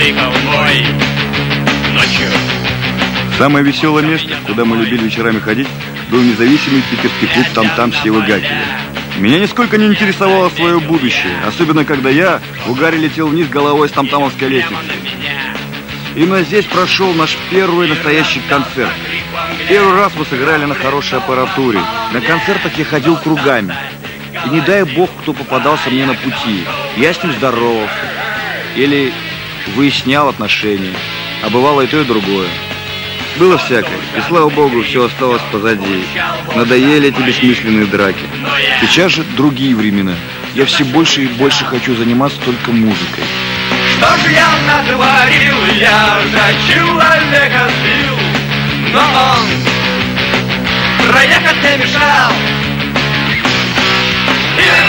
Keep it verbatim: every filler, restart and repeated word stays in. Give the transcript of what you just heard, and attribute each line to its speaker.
Speaker 1: ты ковбой ночью.
Speaker 2: Самое веселое место, куда мы любили вечерами ходить, был независимый питерский клуб «Там-там» Севы Гакеля. Меня нисколько не интересовало свое будущее, особенно когда я в угаре летел вниз головой с тамтамовской лестницы. Именно здесь прошел наш первый настоящий концерт. Первый раз мы сыграли на хорошей аппаратуре. На концертах я ходил кругами. И не дай бог, кто попадался мне на пути. Я с ним здоровался. Или выяснял отношения. А бывало и то, и другое. Было всякое. И слава богу, все осталось позади. Надоели эти бессмысленные драки. Сейчас же другие времена. Я все больше и больше хочу заниматься только музыкой.
Speaker 1: Что же я натворил? Я же человека сбил, но он проехать не мешал.